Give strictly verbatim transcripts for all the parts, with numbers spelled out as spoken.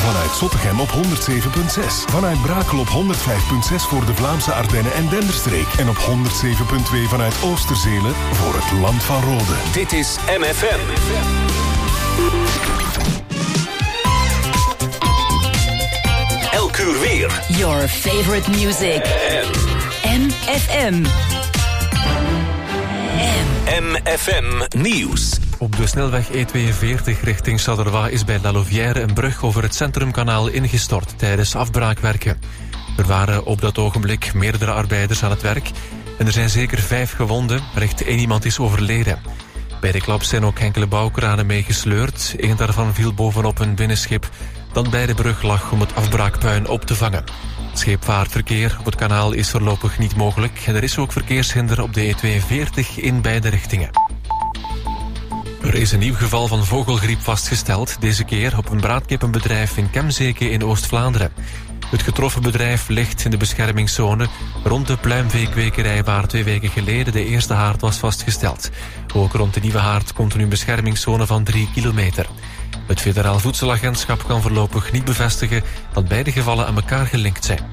Vanuit Zottegem op honderd zeven komma zes. Vanuit Brakel op honderd vijf komma zes voor de Vlaamse Ardennen en Denderstreek. En op honderd zeven komma twee vanuit Oosterzelen voor het Land van Rode. Dit is M F M. Elk uur weer. Your favorite music. M F M. M F M Nieuws. Op de snelweg E tweeënveertig richting Charleroi is bij La Louvière een brug over het Centrumkanaal ingestort tijdens afbraakwerken. Er waren op dat ogenblik meerdere arbeiders aan het werk en er zijn zeker vijf gewonden, recht één iemand is overleden. Bij de klap zijn ook enkele bouwkranen meegesleurd. Eén daarvan viel bovenop een binnenschip dat bij de brug lag om het afbraakpuin op te vangen. Scheepvaartverkeer op het kanaal is voorlopig niet mogelijk en er is ook verkeershinder op de E tweeënveertig in beide richtingen. Er is een nieuw geval van vogelgriep vastgesteld, deze keer op een braadkippenbedrijf in Kemzeke in Oost-Vlaanderen. Het getroffen bedrijf ligt in de beschermingszone rond de pluimveekwekerij waar twee weken geleden de eerste haard was vastgesteld. Ook rond de nieuwe haard komt er nu een beschermingszone van drie kilometer. Het Federaal Voedselagentschap kan voorlopig niet bevestigen dat beide gevallen aan elkaar gelinkt zijn.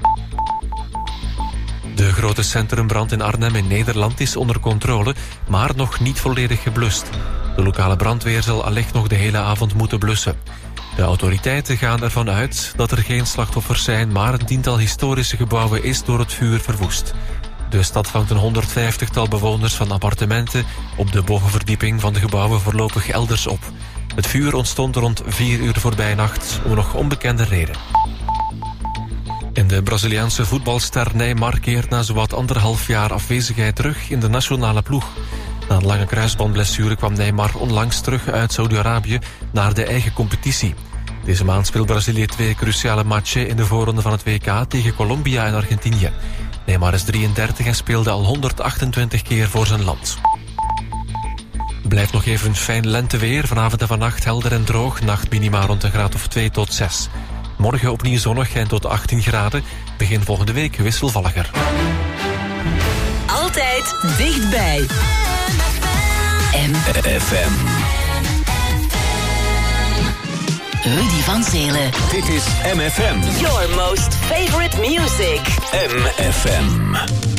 De grote centrumbrand in Arnhem in Nederland is onder controle, maar nog niet volledig geblust. De lokale brandweer zal allicht nog de hele avond moeten blussen. De autoriteiten gaan ervan uit dat er geen slachtoffers zijn, maar een tiental historische gebouwen is door het vuur verwoest. De stad vangt een honderdvijftigtal bewoners van appartementen op de bovenverdieping van de gebouwen voorlopig elders op. Het vuur ontstond rond vier uur voorbij nacht om een nog onbekende reden. En de Braziliaanse voetbalster Neymar keert na zowat anderhalf jaar afwezigheid terug in de nationale ploeg. Na een lange kruisbandblessure kwam Neymar onlangs terug uit Saudi-Arabië naar de eigen competitie. Deze maand speelt Brazilië twee cruciale matchen in de voorronde van het W K tegen Colombia en Argentinië. Neymar is drieëndertig en speelde al honderdachtentwintig keer voor zijn land. Blijft nog even fijn lenteweer. Vanavond en vannacht helder en droog. Nachtminima rond een graad of twee tot zes. Morgen opnieuw zonnig en tot achttien graden. Begin volgende week wisselvalliger. Altijd dichtbij. M F M. Rudy van Zelen. Dit is M F M. Your most favorite music. M F M.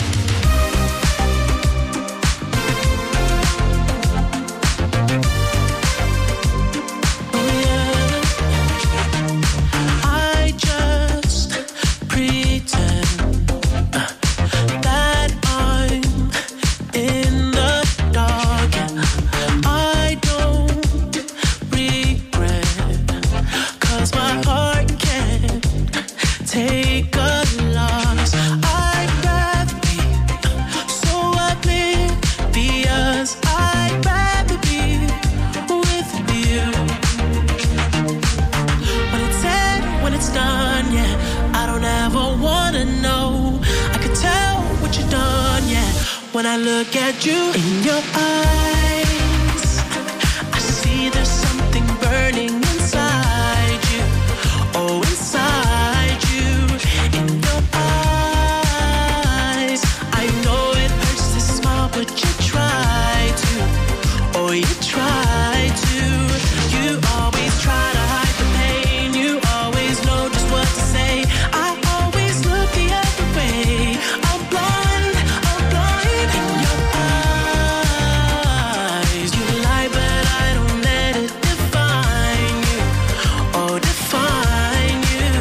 When I look at you in your eyes, I see there's something burning inside you. Oh, inside you, in your eyes. I know it hurts to smile, but you try to. Oh, you try to. You always try to hide the pain. You always know just what to say. I always look the other way. I'm blind, I'm blind. In your eyes, you lie, but I don't let it define you. Oh, define you.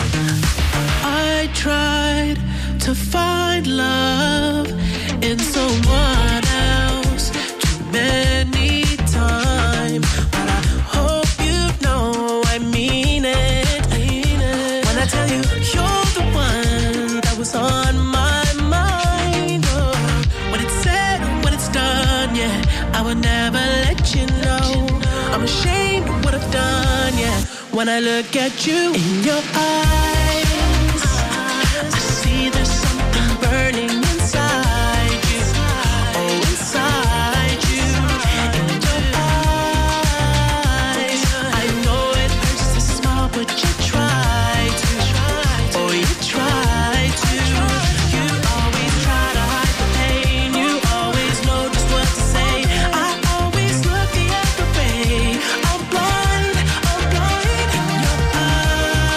I tried to find love in someone else too many times, but I hope you know I mean it. When I tell you you're the one that was on my mind, oh, when it's said, when it's done, yeah, I would never let you know. I'm ashamed of what I've done, yeah. When I look at you in your eyes, I see there's something burning inside you. Oh, inside you. In your eyes, I know it hurts to smile, but you try to. Oh, you try to. You always try to hide the pain. You always know just what to say. I always look the other way. I'm blind, I'm blind. In your eyes,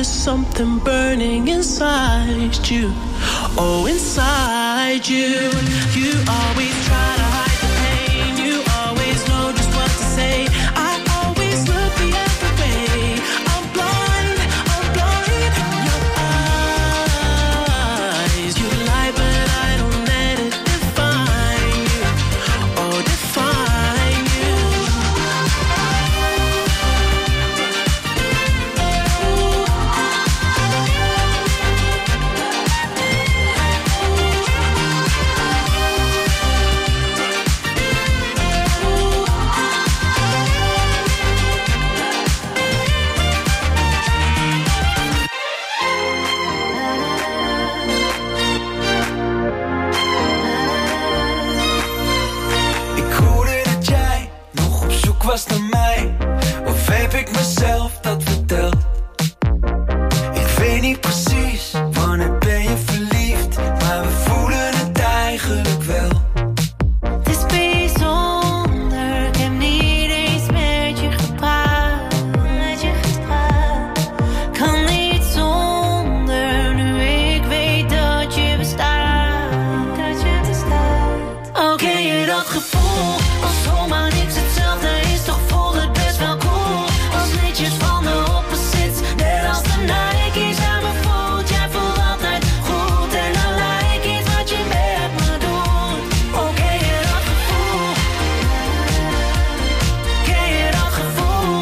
there's something burning inside you. Oh, inside you. You always try to hide the pain. You always know just what to say. I always look the other way. I'm blind, I'm blind. Your eyes, you lie, but I don't let it define you. Oh, define you. Was naar mij, of heb ik mezelf dat verteld? Ik weet niet precies, wanneer ben je verliefd, maar we voelen het eigenlijk wel. Het is bijzonder, ik heb niet eens met je gepraat, met je gepraat. Kan niet zonder, nu ik weet dat je bestaat, dat je bestaat. Oh, ken je dat gevoel, als zomaar niks hetzelfde is, toch voelt het best wel cool. Als liedjes van de opposites, net als de Nike's aan me voelt. Jij voelt altijd goed en dan lijkt iets wat je met me doet. Oh, ken je dat gevoel? Ken je dat gevoel?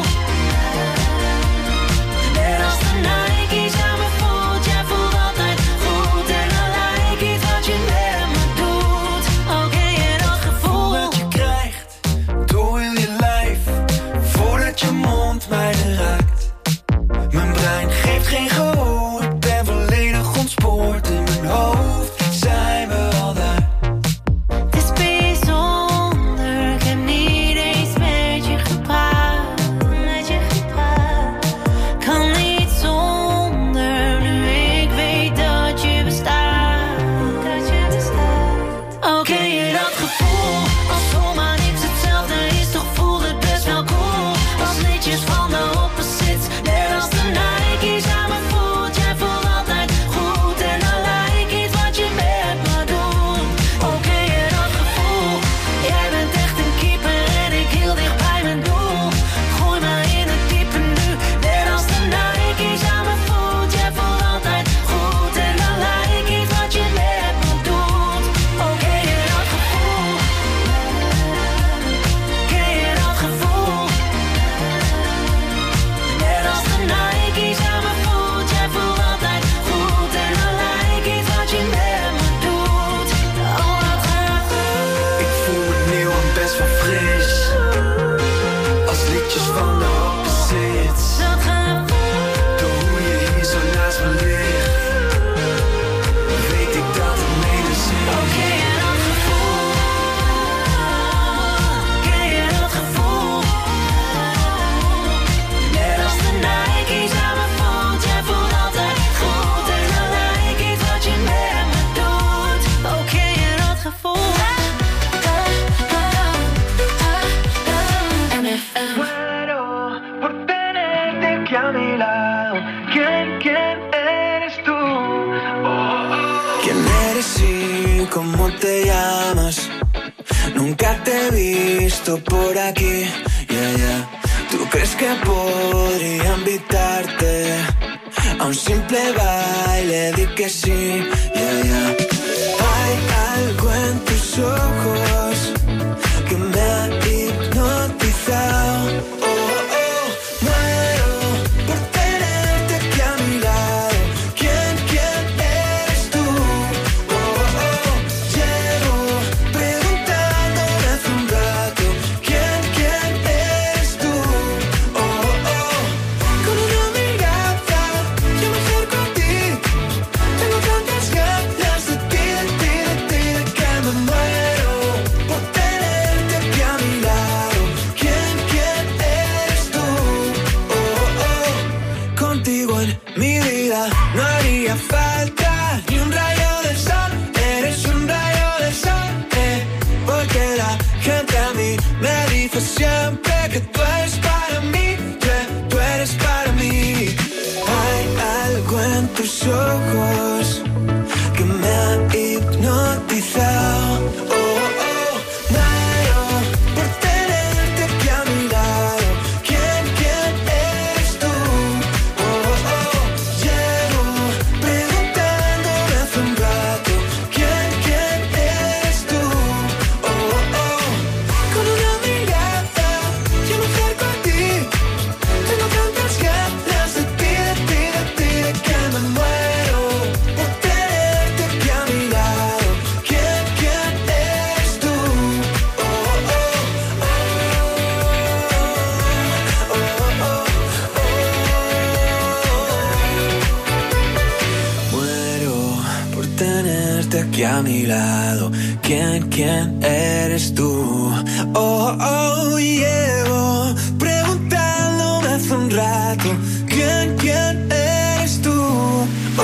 Net als de Nike's aan me voelt. Jij voelt altijd goed en dan lijkt iets wat je met me doet. Oh, ken je dat gevoel? Dat je krijgt door heel je lijf, voordat je mond mij raakt. Mijn brein geeft geen gehoor, ik ben volledig ontspoord. In mijn hoofd zijn we al daar. Het is bijzonder, ik heb niet eens met je gepraat, met je gepraat. Kan niet zonder, nu ik weet dat je bestaat, dat je bestaat. Oh, ken je dat gevoel, als zomaar niks hetzelfde is, toch voelt het best wel cool. Als liedjes van de opposites, net als de Nike's aan me voelt. Jij voelt altijd goed en dan lijkt iets wat je met me doet. Oh, ken je dat gevoel? Jij bent echt een keeper en ik heel dicht bij mijn doel. Gooi me in het diepe nu, net als de Nike's aan me voelt. Jij voelt altijd goed en dan lijkt iets wat je met me doet. Oh, ken je dat gevoel? Ken je dat gevoel? Net als de Nike's aan me voelt. Jij voelt altijd goed en dan lijkt iets wat je met me doet. Oh, dat gaat goed. Ik voel me nieuw en best wel fris, als liedjes van de opposites. Dat gaat goed. Door hoe je hier zo naast me ligt, weet ik dat het mede zit. Oh, ken je dat gevoel? Ken je dat gevoel? Net als de Nike's aan me voelt. Jij voelt altijd goed en dan lijkt iets wat je met me doet. Oh, ken je dat gevoel? M F M. Muero por tenerte aquí a mi lado. ¿Quién, quién eres tú? Oh, oh. ¿Quién eres y cómo te llamas? Nunca te he visto por aquí, yeah, yeah. ¿Tú crees que podría invitarte a un simple baile? Di que sí, yeah, yeah. Hay algo en tus ojos que me ha hipnotizado. Oh, oh, muero por tenerte aquí a mi lado. ¿Quién, quién eres tú? Oh, oh, llevo preguntándome hace un rato. ¿Quién, quién eres tú? Oh, oh, con una mirada yo me acerco a ti. Tengo tantas ganas de ti, de ti, de ti, de que me muero por tenerte aquí a mi lado. ¿Quién, quién eres tú? Oh, oh, contigo en mi vida no haría falta ni un rayo del sol. Eres un rayo del sol, eh, porque la gente a mí me dice siempre que tú eres para mí, que tú eres para mí. Hay aquí a mi lado. ¿Quién, quién eres tú? Oh, oh, llevo preguntándome hace un rato. ¿Quién, quién eres tú? Oh,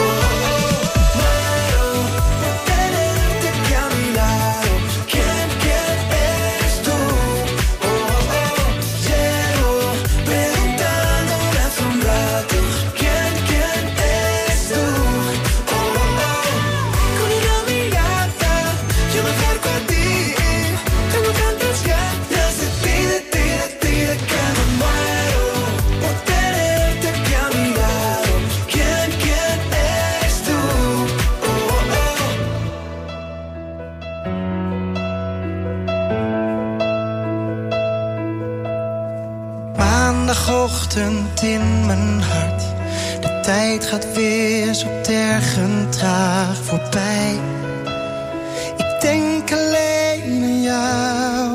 maandagochtend in mijn hart. De tijd gaat weer zo tergend traag voorbij. Ik denk alleen aan jou.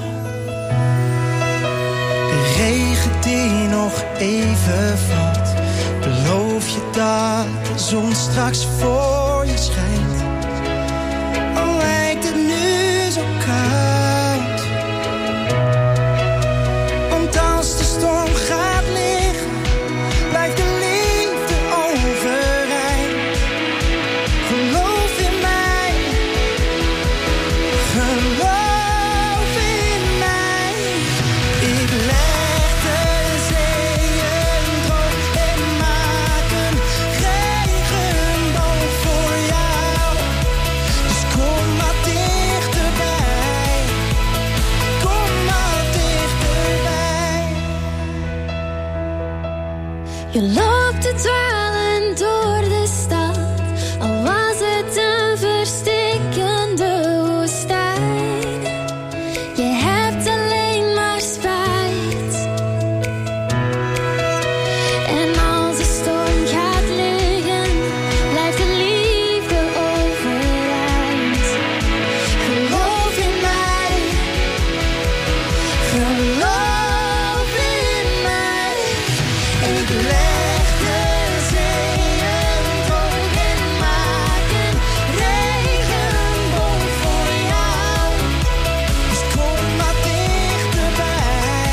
De regen die nog even valt. Beloof je dat de zon straks voor je schijnt. Al lijkt het nu zo koud. Want als de storm gaat liggen, blijft de liefde overeind. Geloof in mij, geloof in mij. Ik leg de zeeën droog en maak een regenboog voor jou. Dus kom maar dichterbij, kom maar dichterbij. Je loopt te dwalen door de stad, al was het een verstikkende woestijn. Je hebt alleen maar spijt. En als de storm gaat liggen, blijft de liefde overeind. Geloof in mij, geloof in mij. Ik leg de zeeën droog en maak een regenboog voor jou. Dus kom maar dichterbij.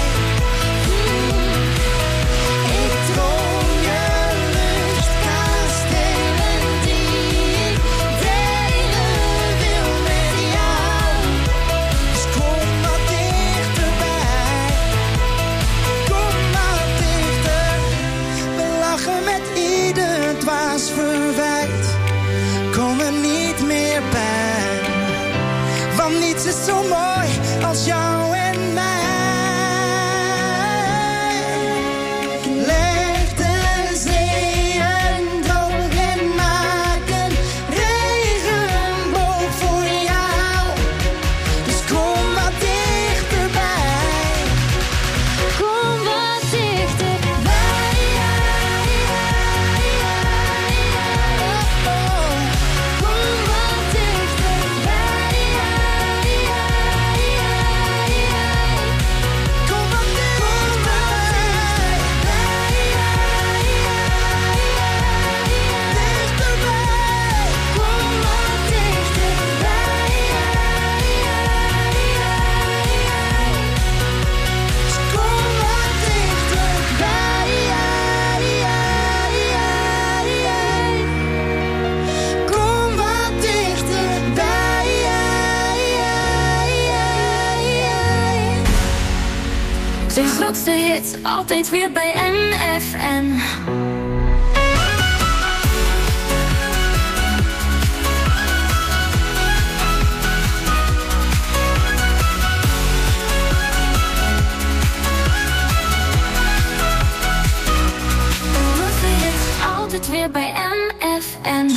Ik droom je luchtkastelen die ik delen wil met jou. Dus kom maar dichterbij. Kom maar dichter. We lachen met ieder dwaas verwijt. Kom er niet meer bij. Want niets is zo mooi als jou en mij. Leg de zeeën droog en maak een regenboog voor jou. Dus kom wat dichterbij. Kom wat dichterbij. Kom wat dichterbij. Kom wat dichterbij. Kom wat dichterbij. Kom wat dichterbij. Kom wat dichterbij. Zijn grootste hits altijd weer bij M F M. Grootste hits altijd weer bij M F M.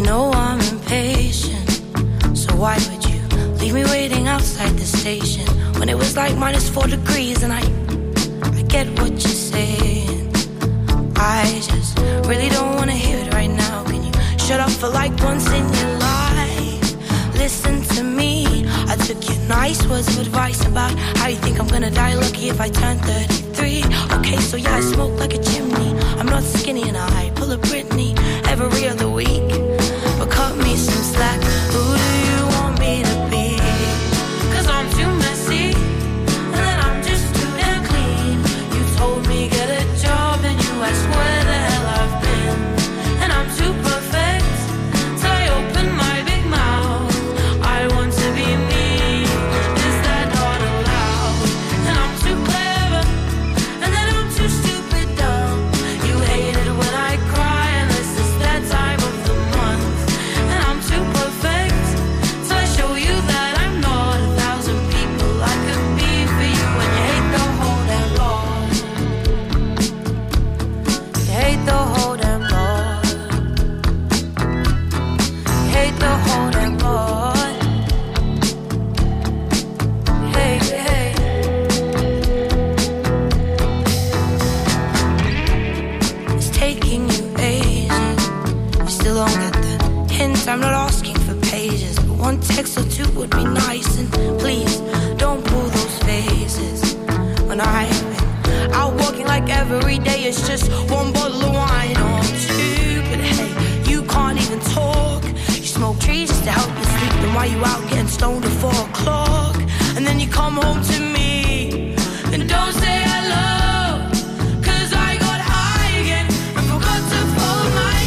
know I'm impatient, so why would you leave me waiting outside the station when it was like minus four degrees? And I, I get what you're saying. I just really don't wanna hear it right now. Can you shut up for like once in your life? Listen to me. I took your nice words of advice about how you think I'm gonna die lucky if I turn thirty-three. Okay, so yeah, I smoke like a chimney. I'm not skinny and I pull a Britney every other week. But cut me some slack. Who do you want me to be? Cause I'm too messy, and then I'm just too damn clean. You told me get a job, and you asked where the hell I've been. And I'm too perfect, till I open my big mouth. I want to be me, is that not allowed? And I'm too clever, and then I'm too stupid dumb. You hate it when I cry, and this is that time of the month. And I'm too perfect, till I show you that I'm not a thousand people I could be for you. And you hate the whole damn lot. You hate the whole damn lot. You hate the whole damn lot. Hey, hey. It's taking you ages. You still don't get the hint. I'm not asking for pages, but one text or two would be nice. And please don't pull those faces when I've been out walking like every day. It's just one bottle of wine or two. But hey, you can't even talk. You smoke trees just to help you sleep. Then why you out getting stoned at four o'clock? And then you come home to me and don't say hello. Cause I got high again and forgot to fold my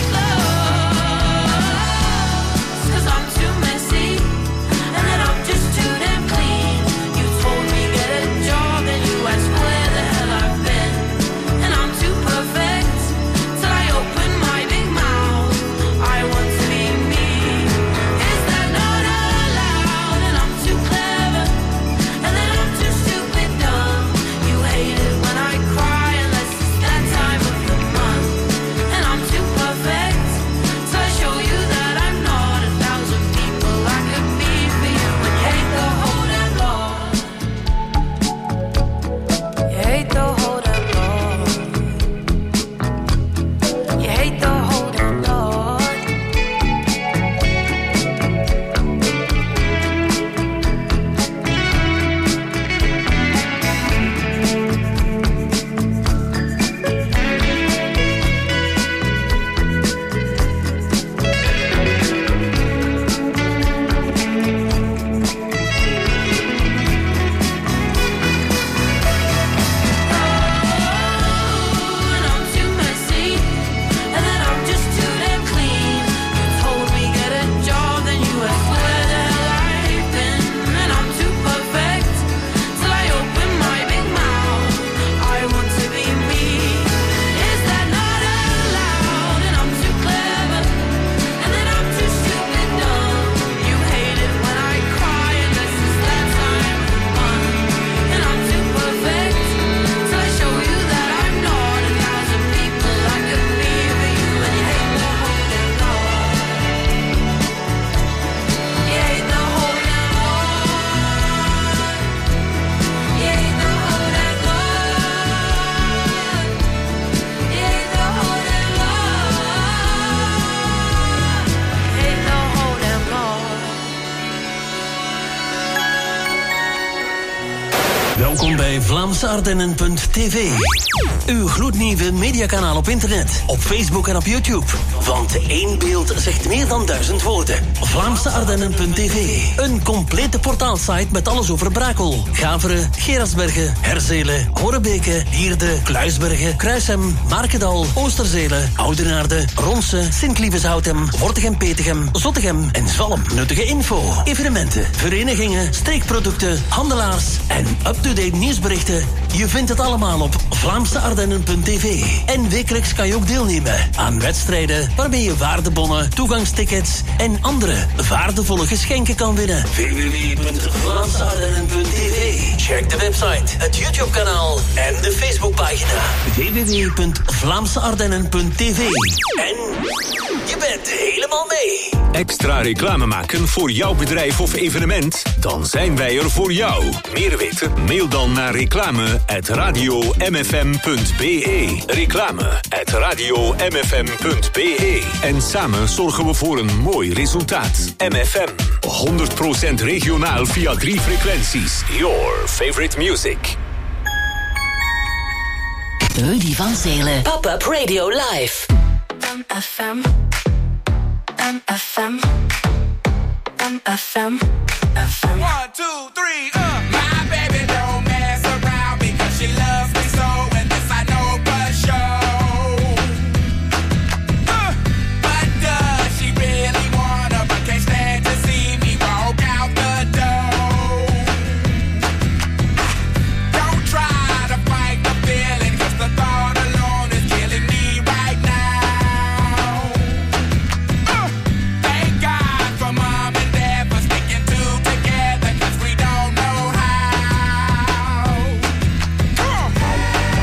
clothes. Cause I'm too messy, and then I'm just too damn clean. You told me get a job, and you asked where the hell I've been. And I'm too perfect, till I open my big mouth. I want to be me, is that not allowed? And I'm too clever, and then I'm too stupid dumb. You hate it when I cry, unless it's that time of the month. And I'm too perfect, till I show you that I'm not a thousand people I could be for you. And you hate the whole damn lot. You hate the whole damn lot. You hate the whole damn lot. And I'm too messy, and then I'm just too damn clean. You told me get a job, then you asked where the hell I've been. And I'm too perfect, till I open my big mouth. I want to be me, is that not allowed? And I'm too clever, and then I'm too stupid dumb. You hate it when I cry, unless it's that time of the month. And I'm too perfect, till I show you that I'm not a thousand people I could be for you. And you hate the whole damn lot. You hate the whole damn lot. You hate the whole damn lot. You hate the whole damn lot. You hate the whole damn lot. Welkom bij Vlaamse Ardennen punt t v. Uw gloednieuwe mediakanaal op internet, op Facebook en op YouTube. Want één beeld zegt meer dan duizend woorden. Vlaamse Ardennen punt t v. Een complete portaalsite met alles over Brakel, Gaveren, Gerasbergen, Herzelen, Horebeke, Hierde, Kluisbergen, Kruishem, Markedal, Oosterzelen, Oudenaarde, Ronse, Sint-Lieveshoutem, Wortegem-Petegem, Zottegem en Zalm. Nuttige info, evenementen, verenigingen, streekproducten, handelaars en up-to-date nieuwsberichten. Je vindt het allemaal op Vlaamse Ardennen punt t v. En wekelijks kan je ook deelnemen aan wedstrijden waarmee je waardebonnen, toegangstickets en andere waardevolle geschenken kan winnen. w w w punt vlaamse ardennen punt t v. Check de website, het YouTube-kanaal en de Facebookpagina. w w w punt vlaamse ardennen punt t v. En je bent helemaal mee. Extra reclame maken voor jouw bedrijf of evenement? Dan zijn wij er voor jou. Meer weten? Mail dan naar reclame at radio m f m punt b e. Reclame at radio m f m punt b e. En samen zorgen we voor een mooi resultaat. M F M, honderd procent regionaal via drie frequenties. Your favorite music. Rudy van Zelen. Pop-up Radio Live. M F M. M F M. M F M. F M. One, two, three, uh. My baby don't mess around because she loves me so, and this I know for sure. Uh, but does she really wanna, but can't stand to see me walk out the door? Don't try to fight the feeling, cause the thought alone is killing me right now. Uh, thank God for mom and dad for sticking two together, cause we don't know how. Come on.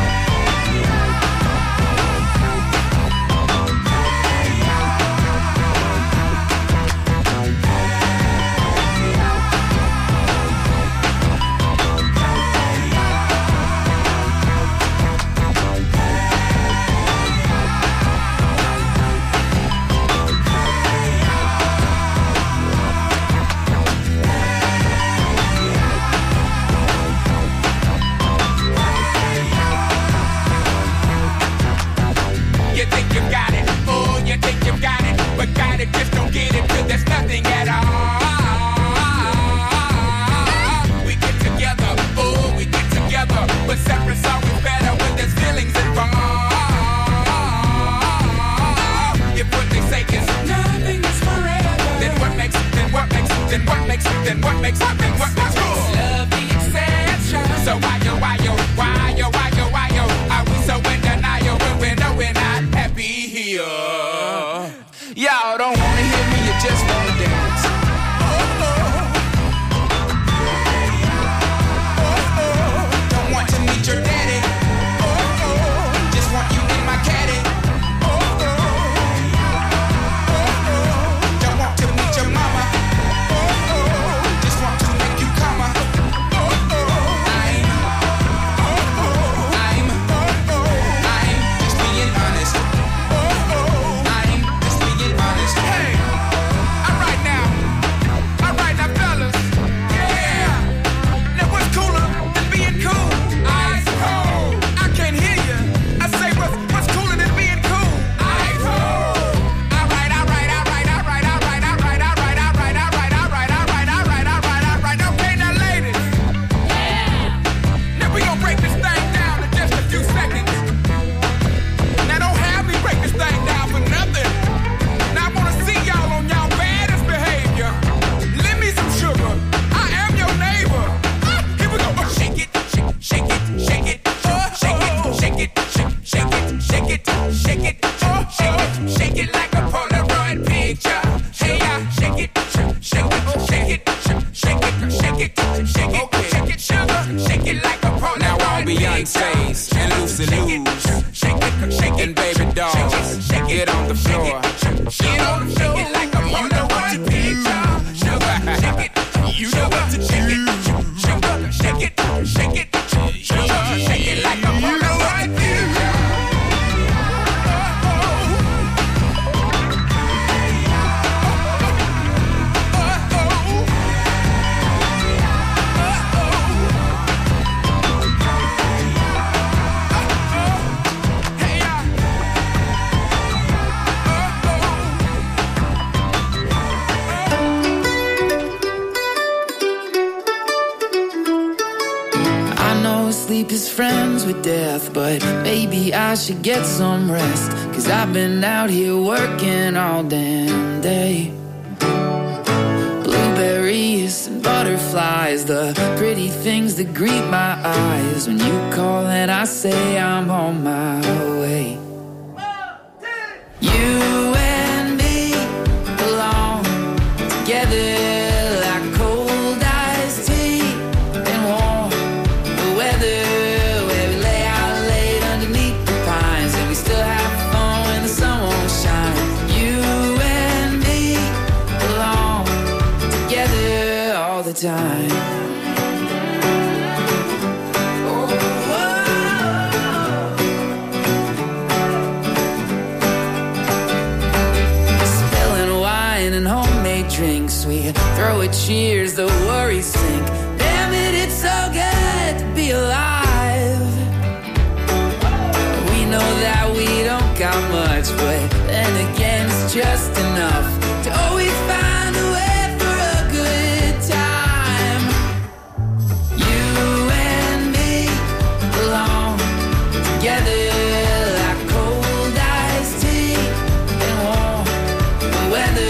You think you got it, oh, you think you got it, but got it, just don't get it, till there's nothing at all. We get together, oh, we get together, but separate's always better when there's feelings involved. If what they say is nothing is forever, then what makes, then what makes, then what makes, then what makes, then what makes love the exception? So why yo, why yo, why yo, why yo, why yo, are we so in denial when we know we're not happy here? Y'all don't wanna hear me, you just wanna dance. Don't want to meet your daddy. Just want you in my caddy. Don't want to meet your mama. Just want to make you come. I'm, I'm, I'm just being honest. I'm just being honest. Hey, alright now, alright now, fellas. Yeah, now what's cooler than being cool? Ice cold. I can't hear you. I say what's what's cooler than being cool? Ice cold. Alright, alright, alright, alright, alright, alright, alright, alright, alright, alright, alright, alright, alright, alright. Okay, now ladies. Now we gonna break this thing down in just a few seconds. Now don't have me break this thing down for nothing. Now I wanna see y'all on y'all baddest behavior. Lend me some sugar. I am your neighbor. Ah, here we go. Oh, shake it, shake, shake it, shake it, oh, shake it, shake it, shake, shake it, shake it, shake it, oh, shake it, shake it like a Polaroid picture. Hey, yeah, shake it, shake, shake it, shake it, shake it, shake it, shake it, shake it, sugar, shake it like a Polaroid picture. Now all Beyonce's and Lucy Lou's, shake it, shake it, baby dolls, get on the floor, get on the floor, like a Polaroid picture. Sugar, shake it, you know what to shake it, sugar, shake it, shake it, sugar, shake it like a Polaroid picture. I know sleep is friends with death, but maybe I should get some rest. Cause I've been out here working all damn day. Blueberries and butterflies butterflies, the pretty things that greet my eyes. When you call and I say I'm on my way. You and me belong together like cold iced tea and warm the weather, where we lay out late underneath the pines and we still have fun when the sun won't shine. You and me belong together all the time. Drinks, we throw a cheers, the worries sink. Damn it, it's so good to be alive. We know that we don't got much, but then again it's just enough to always find a way for a good time. You and me belong together like cold iced tea and warm the weather.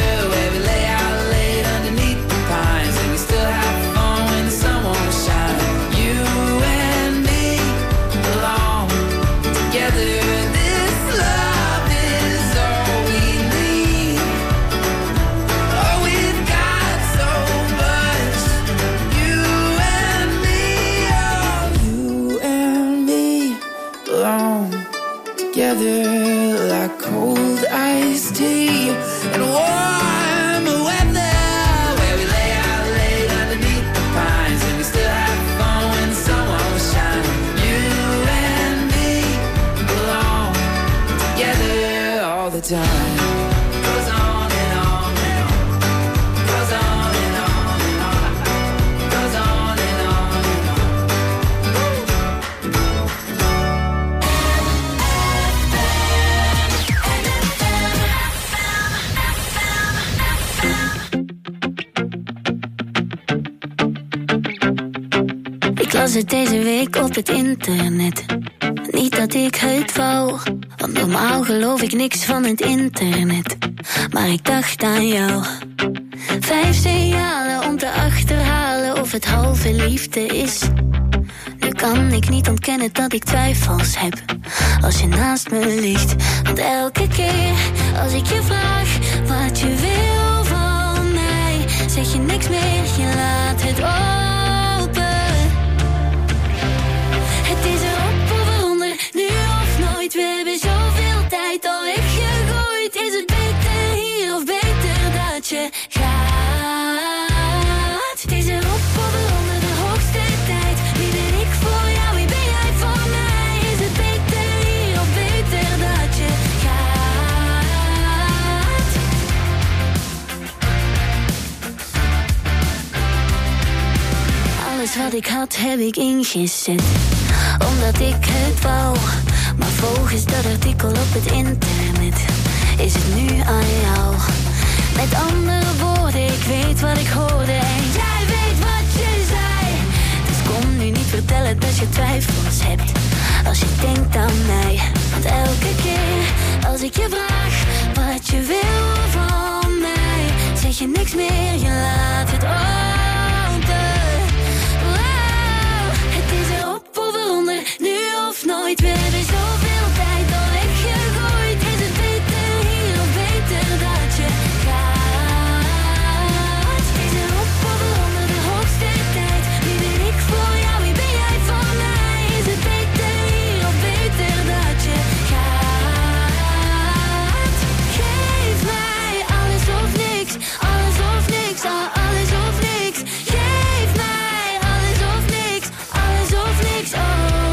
Like cold iced tea and warm weather, where we lay out late underneath the pines and we still have fun when the sun won't shine. You and me belong together all the time. Goes on and on and on. Goes on and on and on. Goes on and on and on. Ik las het deze week op het internet. Niet dat ik het wou, want normaal geloof ik niks van het internet. Maar ik dacht aan jou. Vijf signalen om te achterhalen of het halve liefde is. Nu kan ik niet ontkennen dat ik twijfels heb als je naast me ligt. Want elke keer als ik je vraag wat je wil van mij, zeg je niks meer, je laat het open. Het is erop of eronder, nu of nooit. We hebben zoveel tijd al weggegooid. Is het beter hier of beter dat je gaat? Het is erop of eronder, de hoogste tijd. Wie ben ik voor jou, wie ben jij voor mij? Is het beter hier of beter dat je gaat? Alles wat ik had heb ik ingezet, omdat ik het wou. Maar volgens dat artikel op het internet is het nu aan jou. Met andere woorden, ik weet wat ik hoorde en jij weet wat je zei. Dus kom nu niet vertellen dat je twijfels hebt als je denkt aan mij. Want elke keer als ik je vraag wat je wil van mij, zeg je niks meer, je laat het open. Wow, het is erop of eronder, nu of nooit. We hebben zoveel tijd al weggegooid. Is het beter hier of beter dat je gaat? Is erop of eronder, de hoogste tijd. Wie ben ik voor jou, wie ben jij voor mij? Is het beter hier of beter dat je gaat? Geef mij alles of niks, alles of niks, ah, alles of niks. Geef mij alles of niks, alles of niks, oh.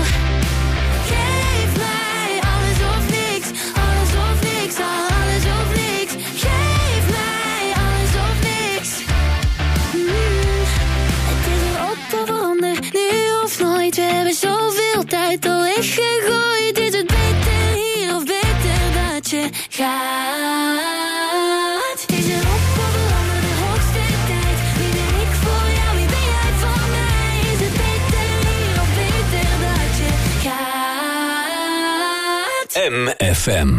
Geef mij alles of niks, alles of niks, ah, alles of niks. Geef mij alles of niks. Mm. Het is erop of eronder, nu of nooit. We hebben zoveel tijd al weggegooid. Is het beter hier of beter dat je gaat? Is erop of eronder, de hoogste tijd. Wie ben ik voor jou, wie ben jij voor mij? Is het beter hier of beter dat je gaat? M F M.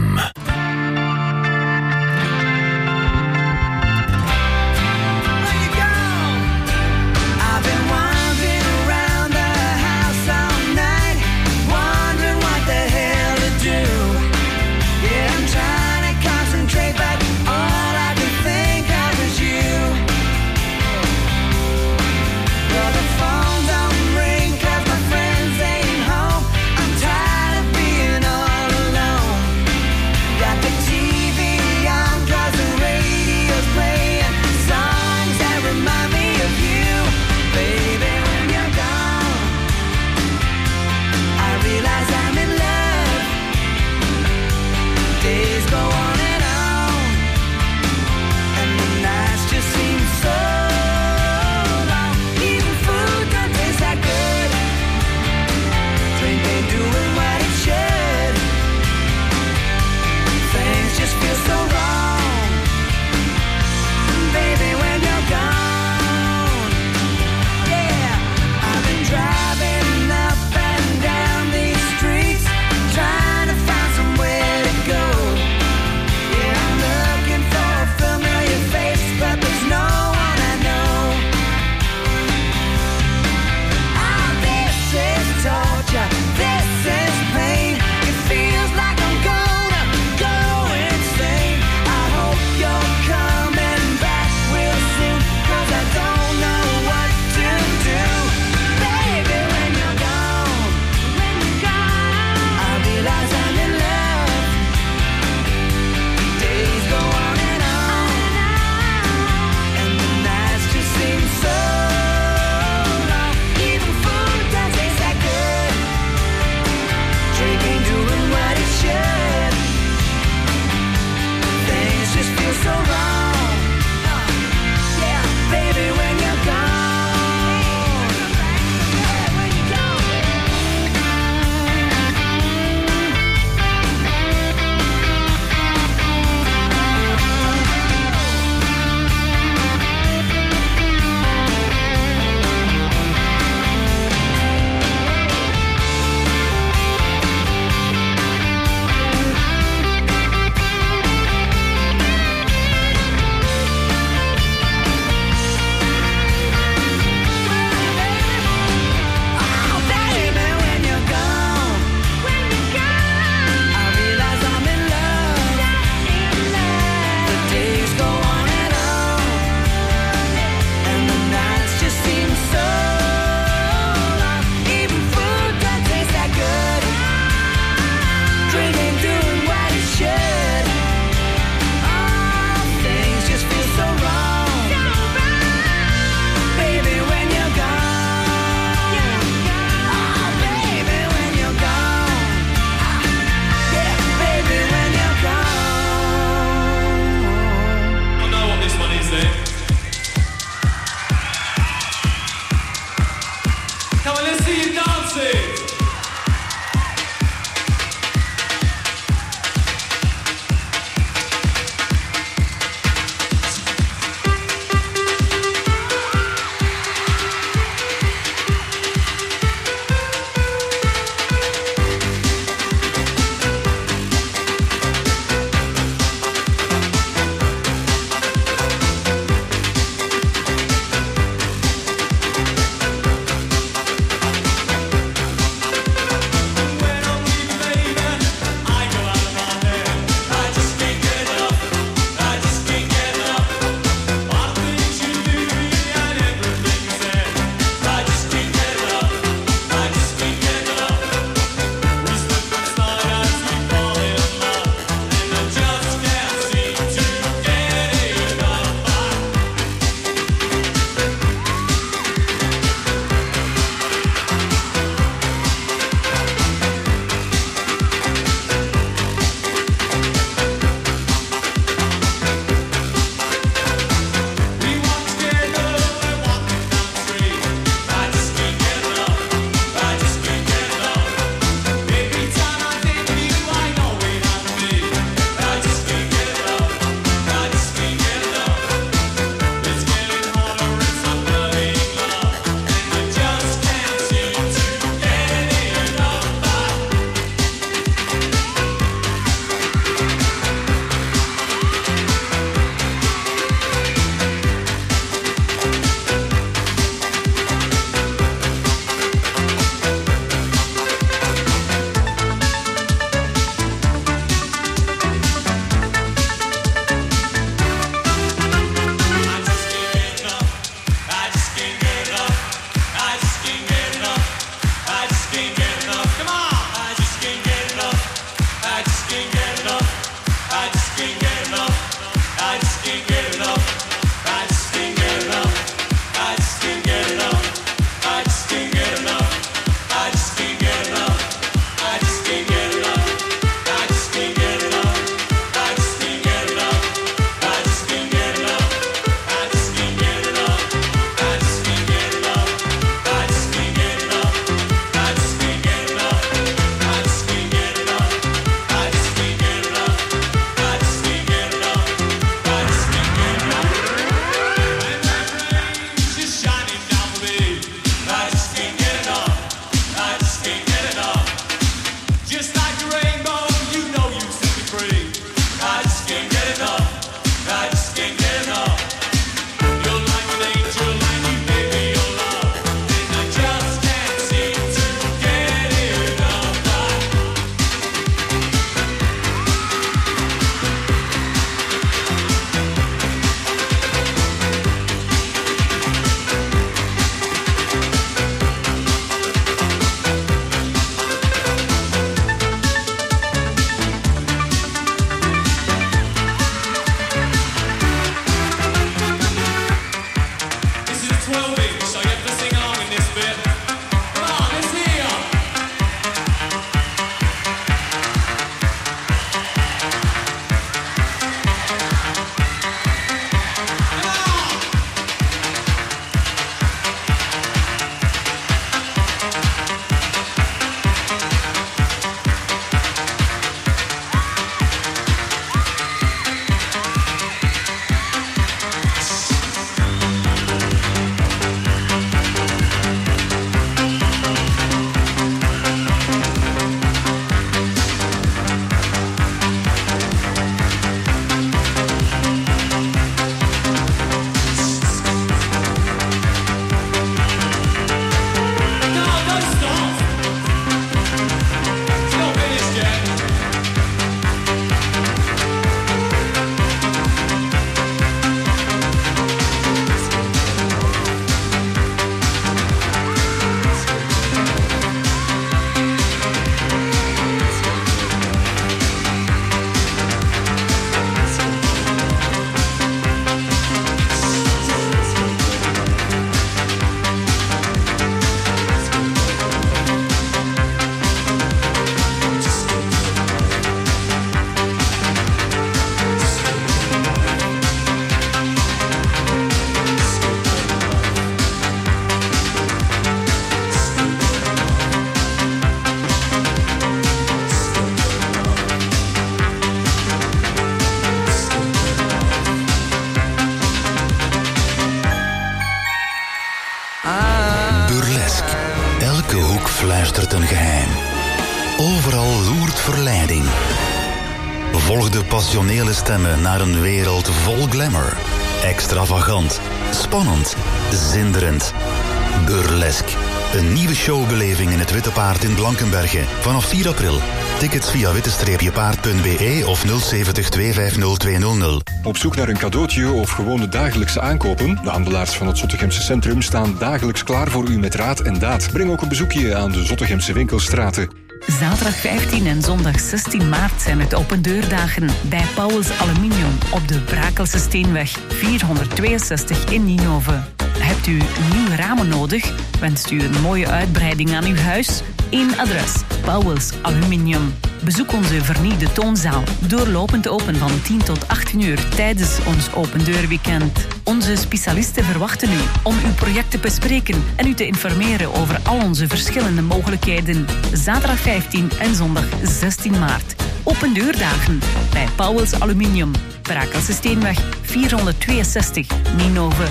fluistert een geheim. Overal loert verleiding. Volg de passionele stemmen naar een wereld vol glamour. Extravagant, spannend, zinderend, burlesk. Een nieuwe showbeleving in het Witte Paard in Blankenberge. Vanaf vier april. Tickets via witte paard punt b e of nul zeven nul twee vijf nul twee nul nul. Op zoek naar een cadeautje of gewone dagelijkse aankopen? De handelaars van het Zottegemse Centrum staan dagelijks klaar voor u met raad en daad. Breng ook een bezoekje aan de Zottegemse winkelstraten. Zaterdag vijftien en zondag zestien maart zijn het opendeurdagen bij Pauwels Aluminium op de Brakelse Steenweg vierhonderdtweeënzestig in Ninove. Hebt u nieuwe ramen nodig? Wenst u een mooie uitbreiding aan uw huis? Eén adres, Pauwels Aluminium. Bezoek onze vernieuwde toonzaal, doorlopend open van tien tot achttien uur tijdens ons opendeurweekend. Onze specialisten verwachten u om uw project te bespreken en u te informeren over al onze verschillende mogelijkheden. Zaterdag vijftien en zondag zestien maart. Opendeurdagen bij Pauwels Aluminium, Brakelse Steenweg vierhonderdtweeënzestig, Ninove.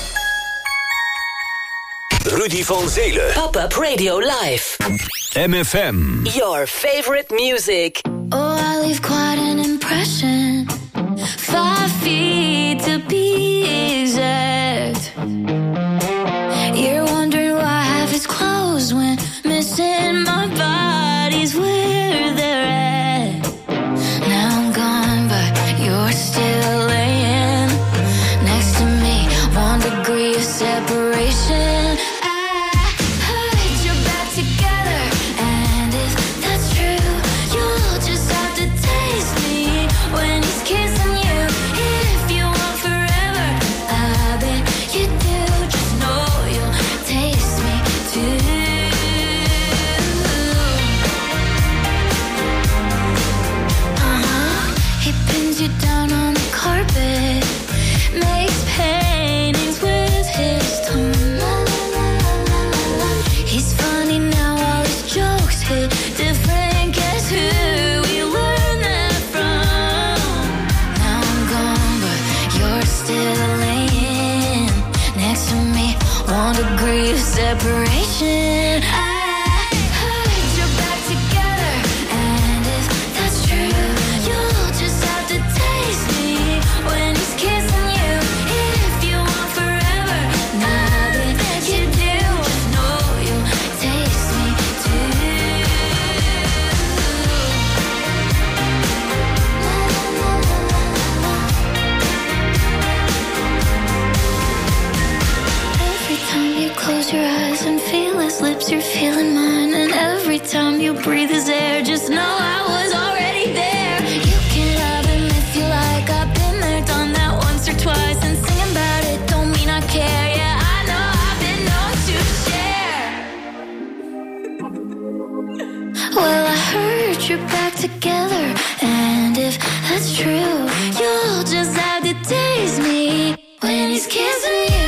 Rudy van Zelen. Pop-up Radio Live. M F M. Your favorite music. Oh, I leave quite an impression. Five feet to be exact. You're wondering why half is closed when missing my body's where they're at. Now I'm gone, but you're still laying next to me. One degree of separation. Separation. I heard you're back together, and if that's true, you'll just have to taste me when he's kissing you. If you want forever, nothing that you do, just know you'll taste me too. Every time you close your eyes and feel his lips, you're feeling mine. And every time you breathe his air, just know I was already there. You can love him if you like. I've been there, done that once or twice. And singing about it don't mean I care. Yeah, I know I've been known to share. Well, I heard you're back together, and if that's true, you'll just have to taste me when he's kissing you.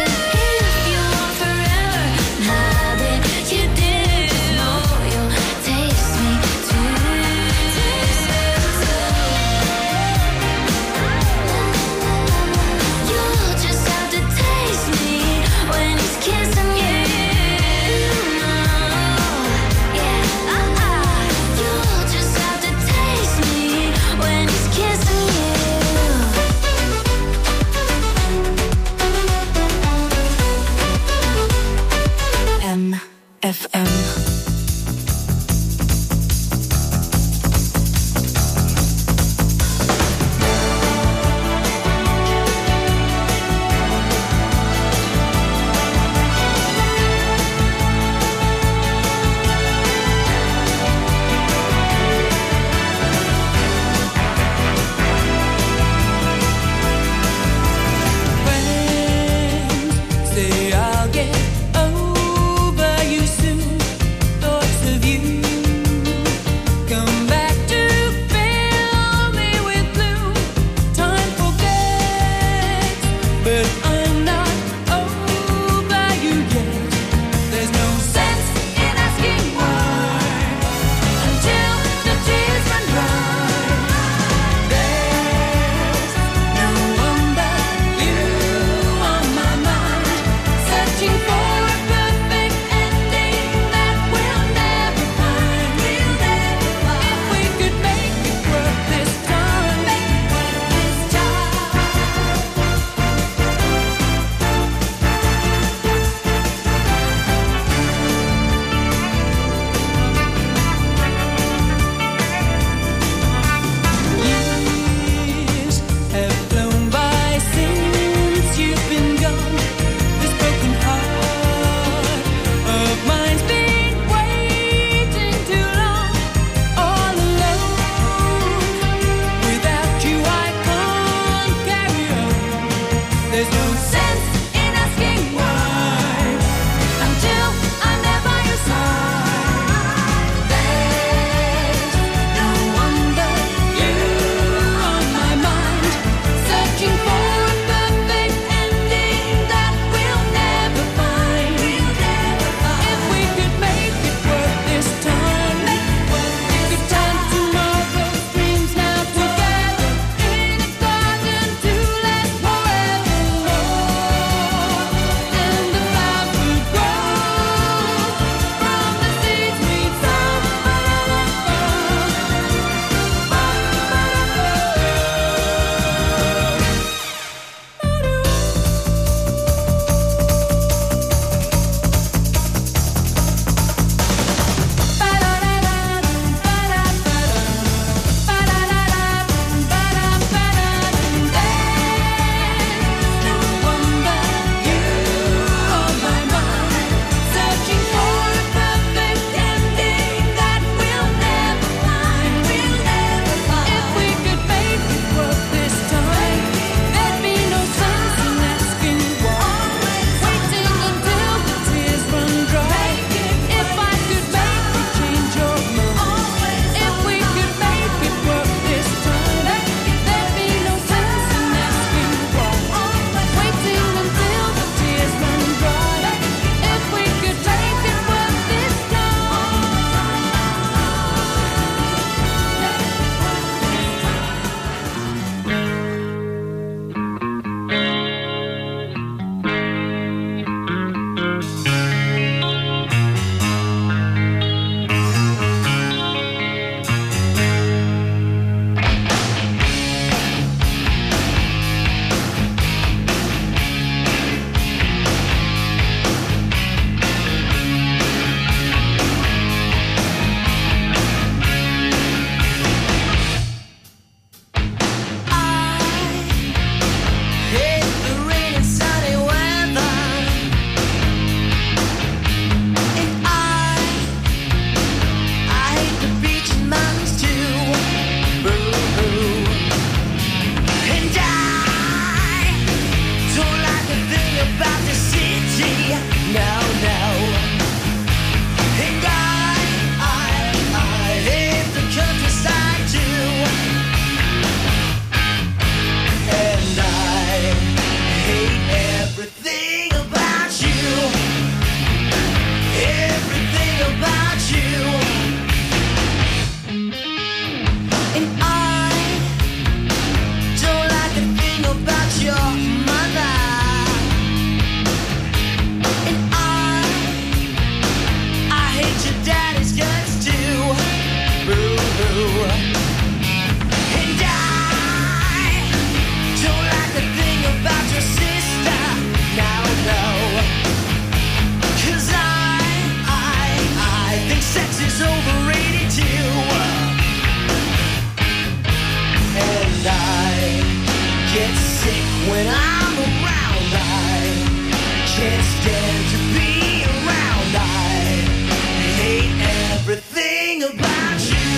can't stand to be around. I hate everything about you.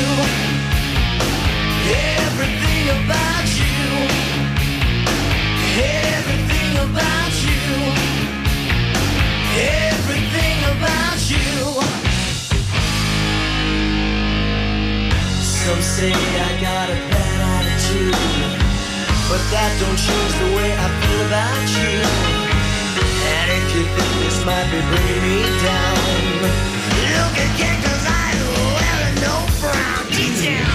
Everything about you. Everything about you. Everything about you. Some say I got a bad attitude, but that don't change the way I feel about you. And if you think this might be bringing me down, look again, cause I wear no frown. Detail.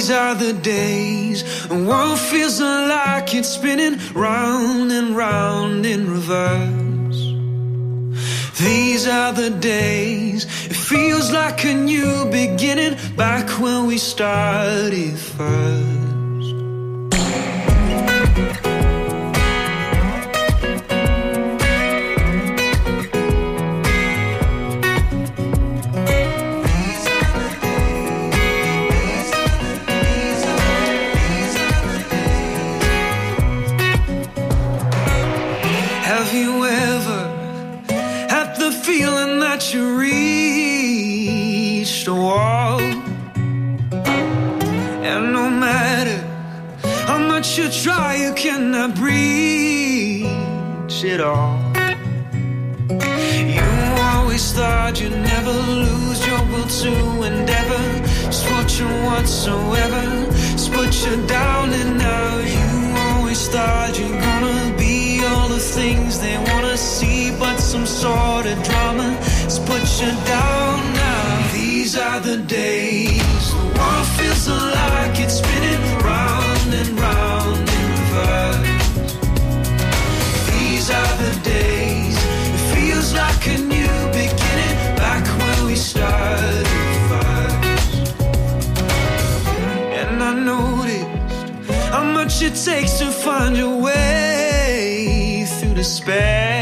These are the days the world feels like it's spinning round and round in reverse. These are the days it feels like a new beginning, back when we started first. Have you ever had the feeling that you reached a wall, and no matter how much you try, you cannot breach it all? You always thought you'd never lose your will to endeavor, just watching whatsoever, just put you down, and now you always thought you're gonna be all the things they wanna see, but some sort of drama has put you down now. These are the days the world feels like it's spinning round and round in reverse. These are the days it feels like a new beginning, back when we started first. And I noticed how much it takes to find your way through despair.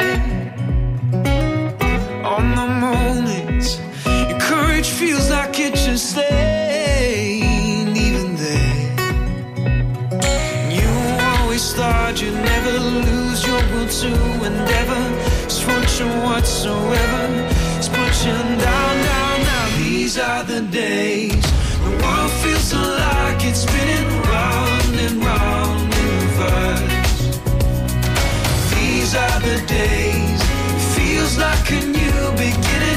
On the moments your courage feels like it just ain't even there. You always thought you'd never lose your will to endeavor, just watching whatsoever, just put you down, down, down. These are the days the world feels like it's spinning round and round in reverse. These are the days it feels like a new beginning,